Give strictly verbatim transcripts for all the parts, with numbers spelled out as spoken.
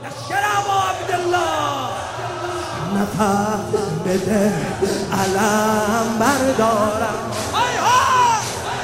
لشکر ابا عبدالله نفس بده علم بردارم های ها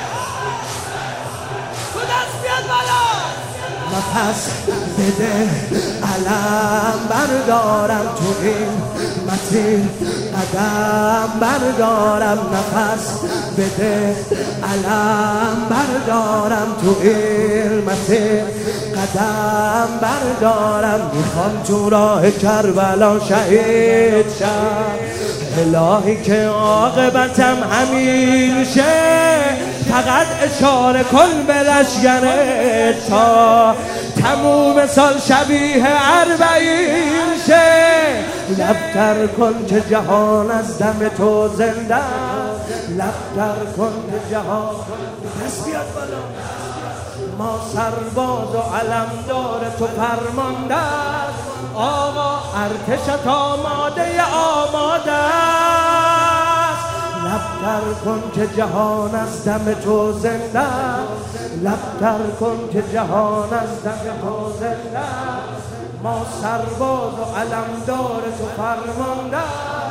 تو دست بیاد بالا نفس بده علم بردارم تو این مسیر قدم بردارم نفس بده علم بردارم تو این مسیر قدم بردارم میخوام تو راه کربلا شهید شم الهی که عاقبتم همین شه فقط اشاره کن به لشگرت تا تموم سال شبیه اربعین شه لبتر کن که جهان از دم تو زنده لبتر کن که جهان دست بیاد بالا ما سرباز و علمدار تو فرمانده آقا ارتشت آماده آماده است لبتر کن که جهان از دم تو زنده لبتر کن که جهان از دم تو زنده ما سرباز و علمدار تو فرمانده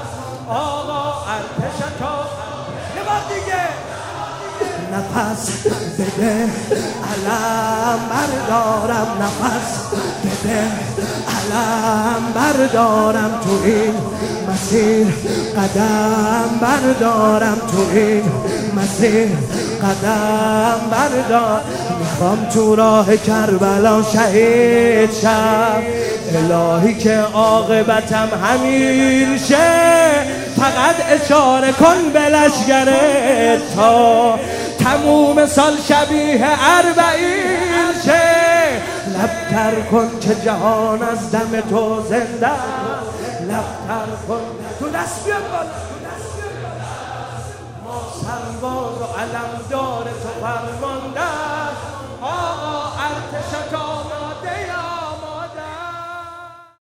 آقا ارتشت یه بار دیگه نفس بده علم بردارم نفس بده علم بردارم تو این مسیر قدم بردارم تو این مسیر قدم بردار میخوام تو راه کربلا شهید شم الهی که عاقبتم همین شه فقط اشاره کن به لشگرت تا تموم سال شبیه اربعین شه لبتر کن که جهان از دم تو زنده لبتر کن تو دست بیاد بالا ما سرباز و علمدار تو فرمانده